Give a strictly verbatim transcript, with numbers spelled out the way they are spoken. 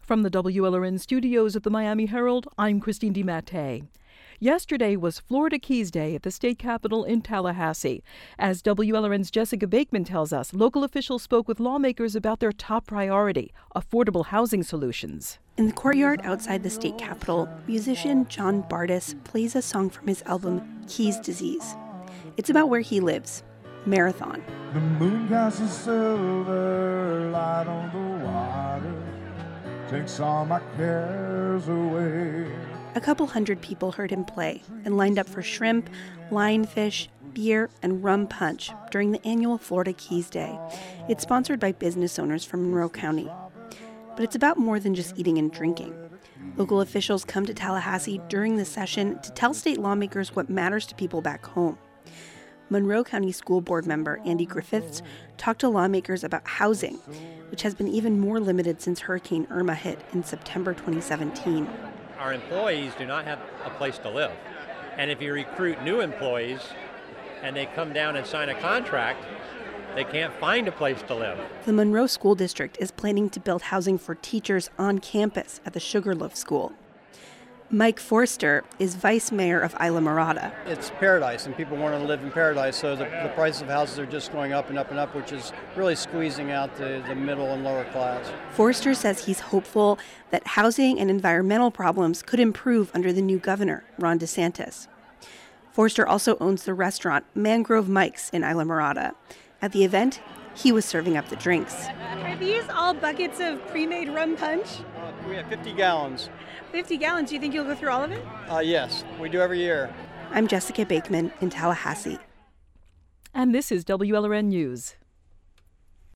From the W L R N studios at the Miami Herald, I'm Christine DiMattei. Yesterday was Florida Keys Day at the state capitol in Tallahassee. As W L R N's Jessica Bakeman tells us, local officials spoke with lawmakers about their top priority, affordable housing solutions. In the courtyard outside the state capitol, musician John Bardis plays a song from his album Keys Disease. It's about where he lives, Marathon. The moon casts a silver light on the water, takes all my cares away. A couple hundred people heard him play and lined up for shrimp, lionfish, beer, and rum punch during the annual Florida Keys Day. It's sponsored by business owners from Monroe County. But it's about more than just eating and drinking. Local officials come to Tallahassee during the session to tell state lawmakers what matters to people back home. Monroe County School Board member Andy Griffiths talked to lawmakers about housing, which has been even more limited since Hurricane Irma hit in September twenty seventeen. Our employees do not have a place to live. And if you recruit new employees and they come down and sign a contract, they can't find a place to live. The Monroe School District is planning to build housing for teachers on campus at the Sugarloaf School. Mike Forster is vice mayor of Islamorada. It's paradise, and people want to live in paradise, so the, the price of houses are just going up and up and up, which is really squeezing out the, the middle and lower class. Forster says he's hopeful that housing and environmental problems could improve under the new governor, Ron DeSantis. Forster also owns the restaurant Mangrove Mike's in Islamorada. At the event, he was serving up the drinks. Are these all buckets of pre-made rum punch? Uh, we have fifty gallons. fifty gallons. Do you think you'll go through all of it? Uh, yes, we do every year. I'm Jessica Bakeman in Tallahassee. And this is W L R N News.